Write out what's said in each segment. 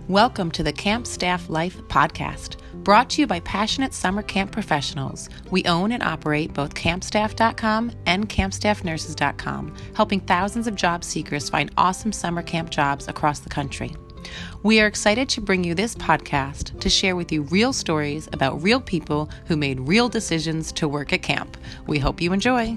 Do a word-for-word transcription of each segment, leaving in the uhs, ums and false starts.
Welcome to the Camp Staff Life podcast, brought to you by passionate summer camp professionals. We own and operate both camp staff dot com and camp staff nurses dot com, helping thousands of job seekers find awesome summer camp jobs across the country. We are excited to bring you this podcast to share with you real stories about real people who made real decisions to work at camp. We hope you enjoy.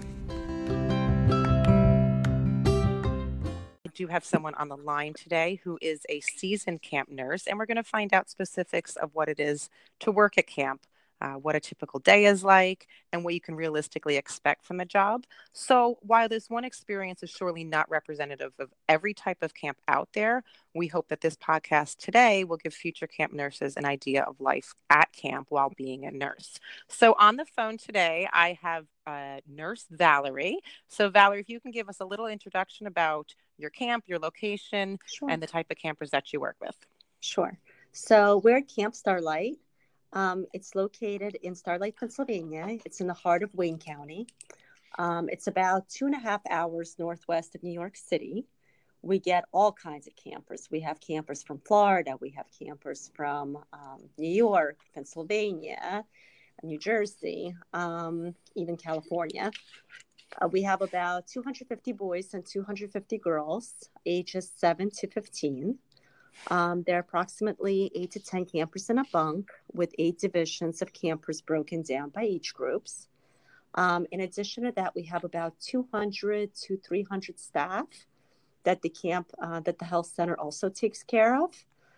Do have someone on the line today who is a seasoned camp nurse, and we're going to find out specifics of what it is to work at camp, uh, what a typical day is like, and what you can realistically expect from a job. So while this one experience is surely not representative of every type of camp out there, we hope that this podcast today will give future camp nurses an idea of life at camp while being a nurse. So on the phone today, I have uh, Nurse Valerie. So Valerie, if you can give us a little introduction about your camp, your location, Sure. and the type of campers that you work with. Sure. So we're at Camp Starlight. Um, it's located in Starlight, Pennsylvania. It's in the heart of Wayne County. Um, it's about two and a half hours northwest of New York City. We get all kinds of campers. We have campers from Florida. We have campers from um, New York, Pennsylvania, New Jersey, um, even California. Uh, we have about two hundred fifty boys and two hundred fifty girls, ages seven to fifteen. Um, there are approximately eight to ten campers in a bunk with eight divisions of campers broken down by age groups. Um, in addition to that, we have about two hundred to three hundred staff that the camp, uh, that the health center also takes care of.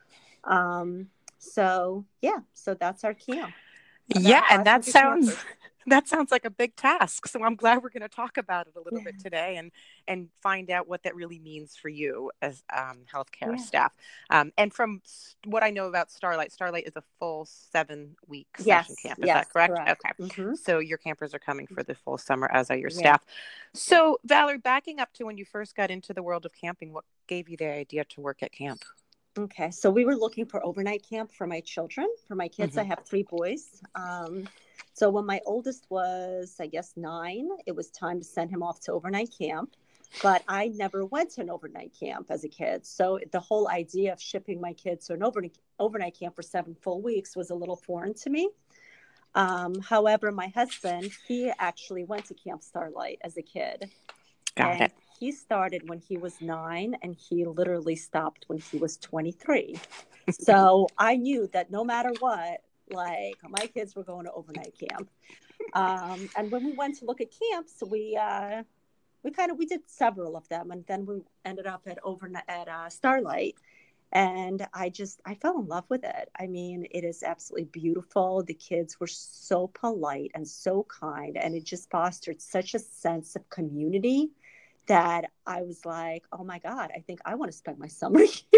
Um, so, yeah, so that's our camp. About Yeah, and that sounds... campers. That sounds like a big task. So I'm glad we're going to talk about it a little yeah. bit today and, and find out what that really means for you as um, healthcare yeah. staff. Um, and from what I know about Starlight, Starlight is a full seven week yes. session camp. Is yes, that correct? correct. Okay. Mm-hmm. So your campers are coming for the full summer, as are your yeah. staff. So Valerie, backing up to when you first got into the world of camping, what gave you the idea to work at camp? Okay. So we were looking for overnight camp for my children. For my kids, mm-hmm. I have three boys. Um, So when my oldest was, I guess, nine, it was time to send him off to overnight camp. But I never went to an overnight camp as a kid. So the whole idea of shipping my kids to an overnight, overnight camp for seven full weeks was a little foreign to me. Um, however, my husband, he actually went to Camp Starlight as a kid. Got and it. He started when he was nine, and he literally stopped when he was twenty-three. So I knew that no matter what, like my kids were going to overnight camp. Um, and when we went to look at camps, we, uh, we kind of, we did several of them. And then we ended up at overnight at uh, Starlight. And I just, I fell in love with it. I mean, it is absolutely beautiful. The kids were so polite and so kind. And it just fostered such a sense of community that I was like, oh my God, I think I want to spend my summer here.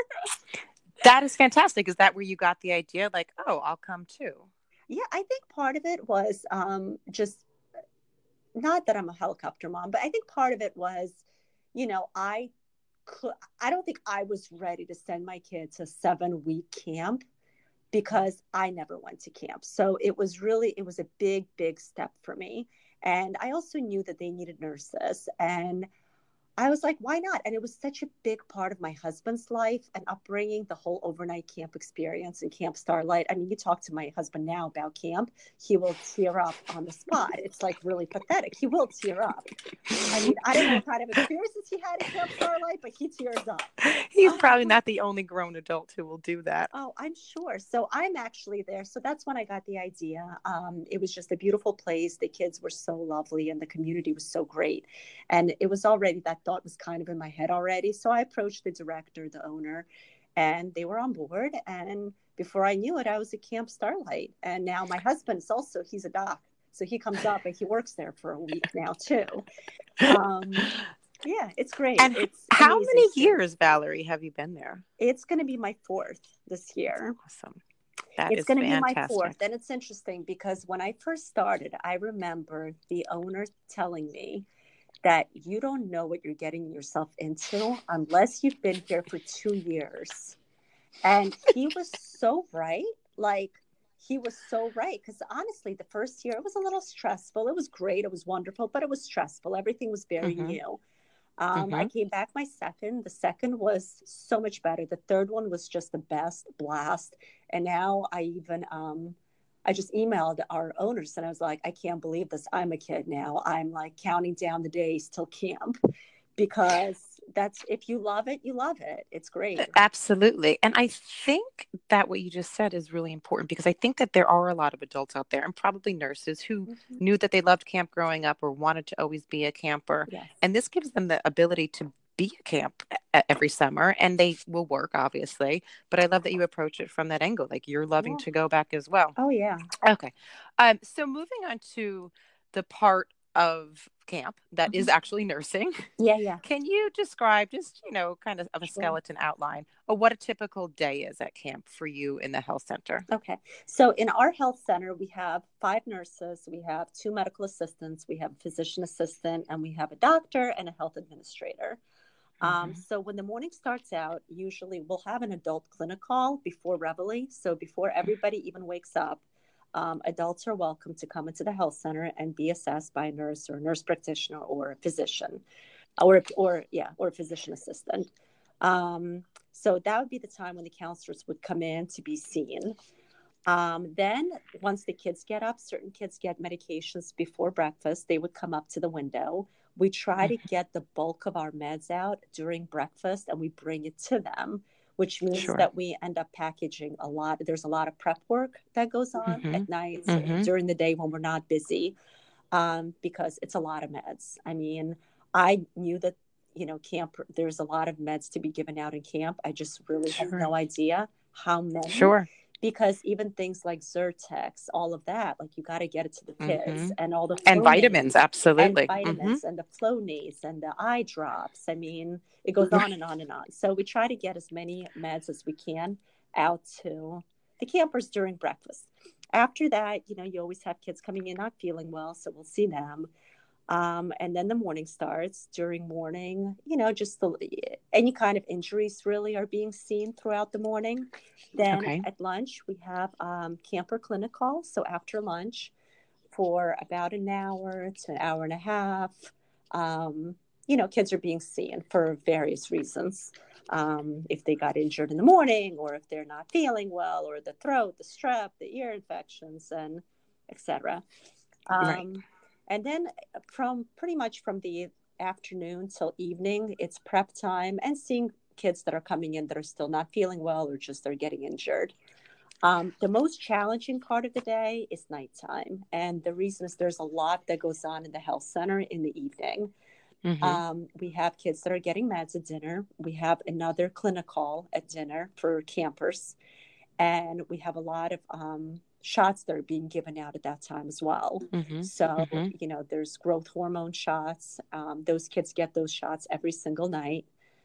That is fantastic. Is that where you got the idea? Like, oh, I'll come too. Yeah, I think part of it was um, just not that I'm a helicopter mom, but I think part of it was, you know, I could, I don't think I was ready to send my kids to a seven week camp because I never went to camp. So it was really, it was a big, big step for me. And I also knew that they needed nurses, and I was like, why not? And it was such a big part of my husband's life and upbringing, the whole overnight camp experience and Camp Starlight. I mean, you talk to my husband now about camp, he will tear up on the spot. It's like really pathetic. He will tear up. I mean, I don't know what kind of experiences he had at Camp Starlight, but he tears up. He's probably not the only grown adult who will do that. Oh, I'm sure. So I'm actually there. So that's when I got the idea. Um, it was just a beautiful place. The kids were so lovely and the community was so great. And it was already that thought was kind of in my head already. So I approached the director, the owner, and they were on board. And before I knew it, I was at Camp Starlight. And now my husband is also, he's a doc. So he comes up and he works there for a week now too. Um, yeah, it's great. And it's how many years, Valerie, have you been there? It's going to be my fourth this year. Awesome. That it's is going to be fantastic. my fourth. And it's interesting because when I first started, I remember the owner telling me that you don't know what you're getting yourself into unless you've been here for two years. And he was so right. Like, he was so right. Because honestly, the first year, it was a little stressful. It was great. It was wonderful, but it was stressful. Everything was very mm-hmm. new. Um, I Mm-hmm. came back my second. The second was so much better. The third one was just the best blast. And now I even, um, I just emailed our owners and I was like, I can't believe this. I'm a kid now. I'm like counting down the days till camp because that's, if you love it, you love it. It's great. Absolutely. And I think that what you just said is really important because I think that there are a lot of adults out there and probably nurses who Mhm. knew that they loved camp growing up or wanted to always be a camper. Yes. And this gives them the ability to be a camp e- every summer and they will work, obviously. But I love that you approach it from that angle. Like you're loving Yeah. to go back as well. Oh, yeah. Okay. Um, so moving on to the part of camp that is Mhm. actually nursing. Yeah, yeah. Can you describe just, you know, kind of of a Sure. skeleton outline of what a typical day is at camp for you in the health center? Okay. So in our health center, we have five nurses, we have two medical assistants, we have a physician assistant, and we have a doctor and a health administrator. Um, Mm-hmm. so when the morning starts out, usually we'll have an adult clinic call before Reveille. So before everybody even wakes up, um, adults are welcome to come into the health center and be assessed by a nurse or a nurse practitioner or a physician, or or yeah, or a physician assistant. Um, so that would be the time when the counselors would come in to be seen. Um, then, once the kids get up, certain kids get medications before breakfast. They would come up to the window. We try to get the bulk of our meds out during breakfast and we bring it to them, which means Sure. that we end up packaging a lot. There's a lot of prep work that goes on Mm-hmm. at night or Mm-hmm. during the day when we're not busy, um, because it's a lot of meds. I mean, I knew that, you know, camp, there's a lot of meds to be given out in camp. I just really had Sure. no idea how many, Sure. because even things like Zyrtex, all of that, like you got to get it to the kids, Mm-hmm. and all the And vitamins, Flonase and absolutely. Mm-hmm. vitamins and the Flonase and the eye drops. I mean, it goes on and on and on. So we try to get as many meds as we can out to the campers during breakfast. After that, you know, you always have kids coming in not feeling well, so we'll see them. Um, and then the morning starts. During morning, you know, just the, any kind of injuries really are being seen throughout the morning. Then Okay. at lunch, we have um, camper clinic calls. So after lunch, for about an hour to an hour and a half, um, you know, kids are being seen for various reasons. Um, if they got injured in the morning, or if they're not feeling well, or the throat, the strep, the ear infections, and et cetera. Right. Um, and then from pretty much from the afternoon till evening, it's prep time and seeing kids that are coming in that are still not feeling well or just are getting injured. Um, the most challenging part of the day is nighttime. And the reason is there's a lot that goes on in the health center in the evening. Mm-hmm. Um, we have kids that are getting meds at dinner. We have another clinic call at dinner for campers. And we have a lot of um, shots that are being given out at that time as well. Mm-hmm. So, Mm-hmm. you know, there's growth hormone shots. Um, those kids get those shots every single night,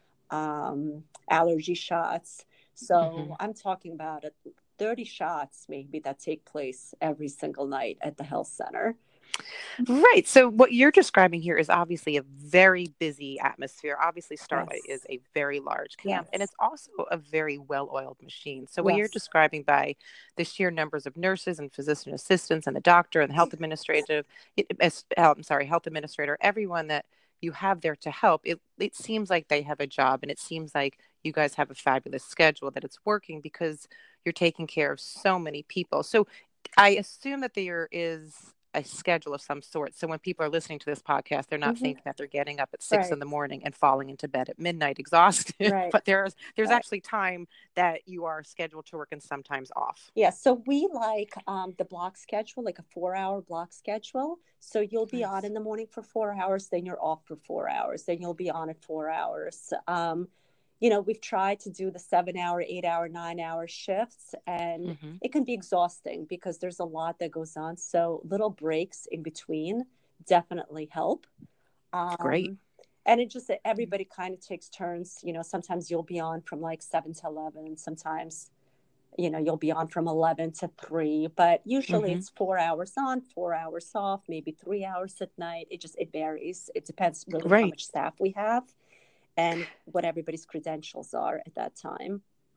um, allergy shots. Mm-hmm. So I'm talking about it, thirty shots maybe that take place every single night at the health center. Right. So what you're describing here is obviously a very busy atmosphere. Obviously, Starlight is Yes, a very large camp and yes, it's also a very well-oiled machine. So what you're yes. describing by the sheer numbers of nurses and physician assistants and the doctor and the health administrative, it, as- uh, I'm sorry, health administrator, everyone that you have there to help, it, it seems like they have a job and it seems like you guys have a fabulous schedule, that it's working because you're taking care of so many people. So I assume that there is a schedule of some sort. So when people are listening to this podcast, they're not Hmm. thinking that they're getting up at six Right, in the morning and falling into bed at midnight exhausted. right, But there's there's right. actually time that you are scheduled to work and sometimes off. Yeah, so we like um, the block schedule, like a four hour block schedule. So you'll be on Nice. in the morning for four hours, then you're off for four hours, then you'll be on at four hours. Um, you know, we've tried to do the seven hour, eight hour, nine hour shifts, and Mm-hmm. it can be exhausting because there's a lot that goes on. So little breaks in between definitely help. Great. Um, and it just, everybody kind of takes turns. You know, sometimes you'll be on from like seven to eleven, sometimes you know you'll be on from eleven to three, but usually Mm-hmm. it's four hours on, four hours off, maybe three hours at night. It just it varies. It depends really how Right. much staff we have and what everybody's credentials are at that time.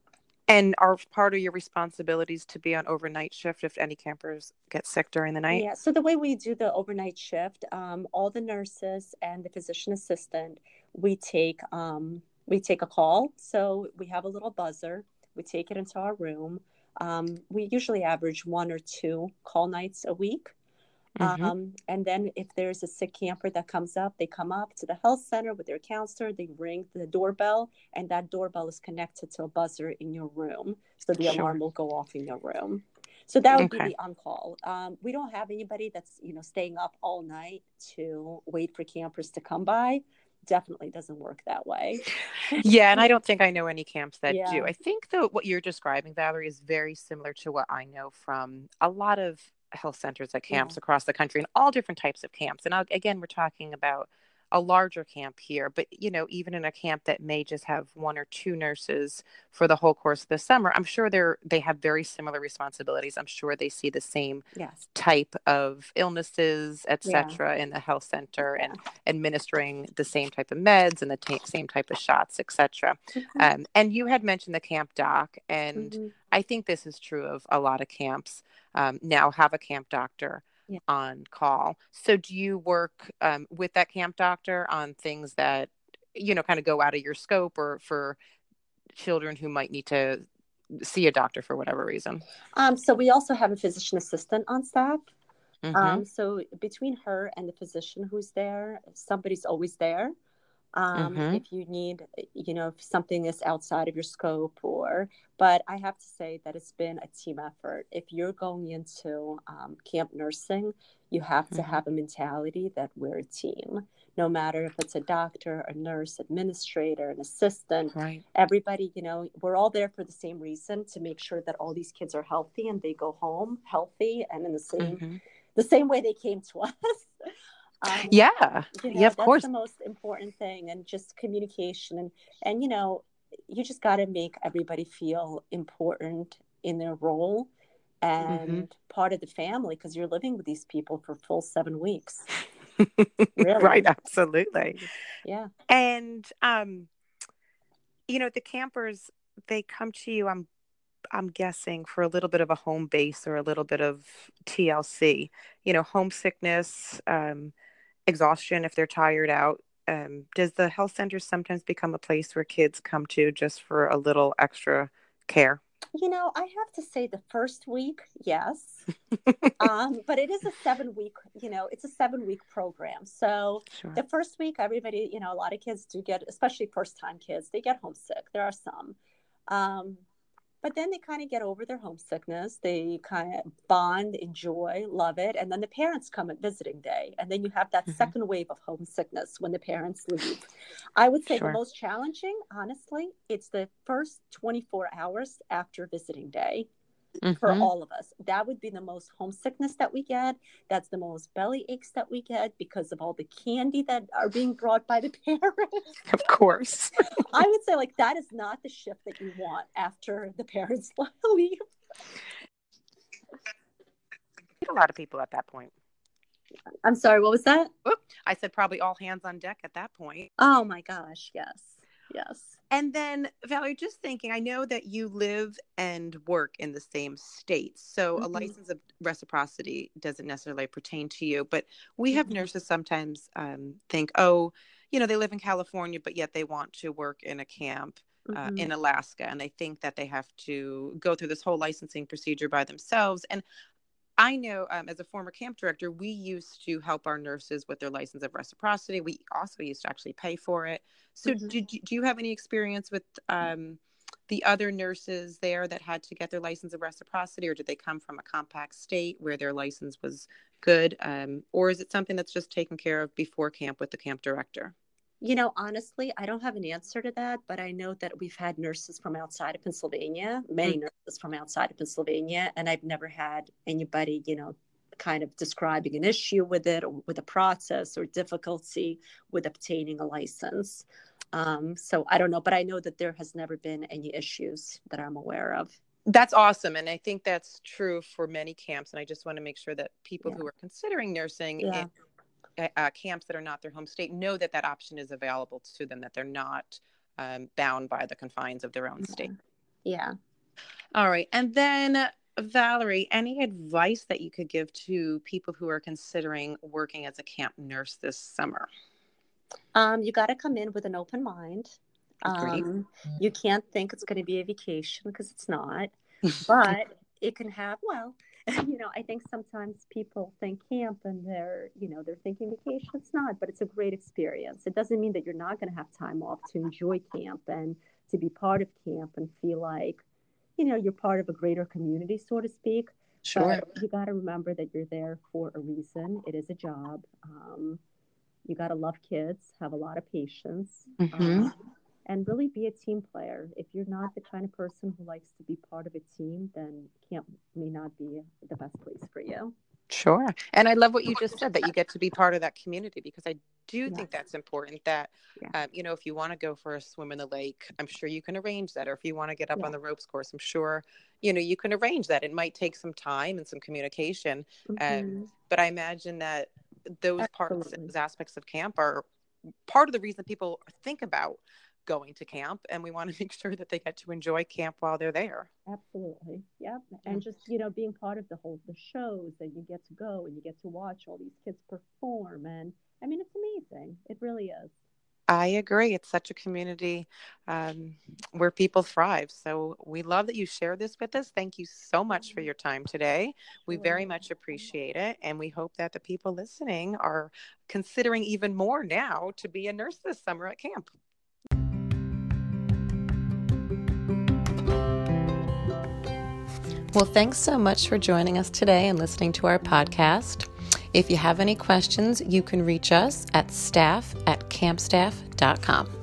And are part of your responsibilities to be on overnight shift if any campers get sick during the night? Yeah, so the way we do the overnight shift, um, all the nurses and the physician assistant, we take um, we take a call. So we have a little buzzer. We take it into our room. Um, we usually average one or two call nights a week. Mm-hmm. Um, and then if there's a sick camper that comes up, they come up to the health center with their counselor, they ring the doorbell, and that doorbell is connected to a buzzer in your room. So the alarm Sure. will go off in your room. So that would be Okay. the on-call. Um, we don't have anybody that's, you know, staying up all night to wait for campers to come by. Definitely doesn't work that way. Yeah, and I don't think I know any camps that do. Yeah. I think that what you're describing, Valerie, is very similar to what I know from a lot of health centers at Yeah. camps across the country and all different types of camps. And I'll, again, we're talking about a larger camp here, but you know, even in a camp that may just have one or two nurses for the whole course of the summer, I'm sure they're they have very similar responsibilities. I'm sure they see the same Yes. type of illnesses, Yeah. et cetera, in the health center Yeah. and administering the same type of meds and the t- same type of shots, et cetera. Mm-hmm. Um, and you had mentioned the camp doc, and Mm-hmm. I think this is true of a lot of camps um, now have a camp doctor Yeah. on call. So do you work um, with that camp doctor on things that, you know, kind of go out of your scope or for children who might need to see a doctor for whatever reason? Um, so we also have a physician assistant on staff. Mm-hmm. Um, so between her and the physician who's there, somebody's always there. Um, Mm-hmm. if you need, you know, if something is outside of your scope or, but I have to say that it's been a team effort. If you're going into um, camp nursing, you have to Mm-hmm. have a mentality that we're a team. No matter if it's a doctor, a nurse, administrator, an assistant, Right. everybody, you know, we're all there for the same reason to make sure that all these kids are healthy and they go home healthy and in the same Mm-hmm. the same way they came to us. um, Yeah. you Yeah, know, of that's course. the most important thing, and just communication, and and you know, you just got to make everybody feel important in their role Mm-hmm. and part of the family, because you're living with these people for full seven weeks, really. Right. Absolutely. Yeah. And, um, you know, the campers, they come to you, I'm I'm guessing, for a little bit of a home base or a little bit of T L C, you know, homesickness, um, exhaustion if they're tired out. Um, does the health center sometimes become a place where kids come to just for a little extra care? You know, I have to say the first week, yes. Um, but it is a seven week, you know, it's a seven week program. So Sure. the first week, everybody, you know, a lot of kids do get, especially first time kids, they get homesick. There are some. Um, but then they kind of get over their homesickness. They kind of bond, enjoy, love it. And then the parents come at visiting day. And then you have that Hmm. second wave of homesickness when the parents leave. I would say the Sure. most challenging, honestly, it's the first twenty-four hours after visiting day for Hmm. all of us. That would be the most homesickness that we get. That's the most belly aches that we get because of all the candy that are being brought by the parents. Of course. I would say, like, that is not the shift that you want after the parents leave. A lot of people at that point. I'm sorry, what was that? Oop, I said probably all hands on deck at that point. Oh my gosh, yes. Yes. And then, Valerie, just thinking, I know that you live and work in the same state. So a Mm-hmm. license of reciprocity doesn't necessarily pertain to you. But we have Mm-hmm. nurses sometimes um, think, oh, you know, they live in California, but yet they want to work in a camp uh, Mm-hmm. in Alaska. And they think that they have to go through this whole licensing procedure by themselves. And I know um, as a former camp director, we used to help our nurses with their license of reciprocity. We also used to actually pay for it. So Mm-hmm. did you, do you have any experience with um, the other nurses there that had to get their license of reciprocity, or did they come from a compact state where their license was good? Um, or is it something that's just taken care of before camp with the camp director? You know, honestly, I don't have an answer to that, but I know that we've had nurses from outside of Pennsylvania, many Mm. nurses from outside of Pennsylvania, and I've never had anybody, you know, kind of describing an issue with it or with a process or difficulty with obtaining a license. Um, so I don't know, but I know that there has never been any issues that I'm aware of. That's awesome. And I think that's true for many camps. And I just want to make sure that people Yeah. who are considering nursing Yeah. uh, camps that are not their home state know that that option is available to them, that they're not um, bound by the confines of their own Yeah. state. Yeah. All right. And then, Valerie, any advice that you could give to people who are considering working as a camp nurse this summer? Um, you got to come in with an open mind. Great. Um, you can't think it's going to be a vacation because it's not, but it can have, well, you know, I think sometimes people think camp and they're, you know, they're thinking vacation. It's not, but it's a great experience. It doesn't mean that you're not going to have time off to enjoy camp and to be part of camp and feel like, you know, you're part of a greater community, so to speak. Sure. But you got to remember that you're there for a reason. It is a job. Um, you got to love kids, have a lot of patience, Mm-hmm. um, and really be a team player. If you're not the kind of person who likes to be part of a team, then camp may not be the best place for you. Sure. And I love what you just said, that you get to be part of that community, because I do Yes. think that's important, that, Yeah. um, you know, if you want to go for a swim in the lake, I'm sure you can arrange that. Or if you want to get up Yeah. on the ropes course, I'm sure, you know, you can arrange that. It might take some time and some communication. Mm-hmm. Um, but I imagine that those parts, Absolutely. those aspects of camp are part of the reason people think about going to camp. And we want to make sure that they get to enjoy camp while they're there. Absolutely. Yep. Yeah. And just, you know, being part of the whole, the shows that you get to go and you get to watch all these kids perform. And I mean, it's amazing. It really is. I agree. It's such a community um, where people thrive. So we love that you share this with us. Thank you so much for your time today. We Sure. very much appreciate it. And we hope that the people listening are considering even more now to be a nurse this summer at camp. Well, thanks so much for joining us today and listening to our podcast. If you have any questions, you can reach us at staff at campstaff dot com.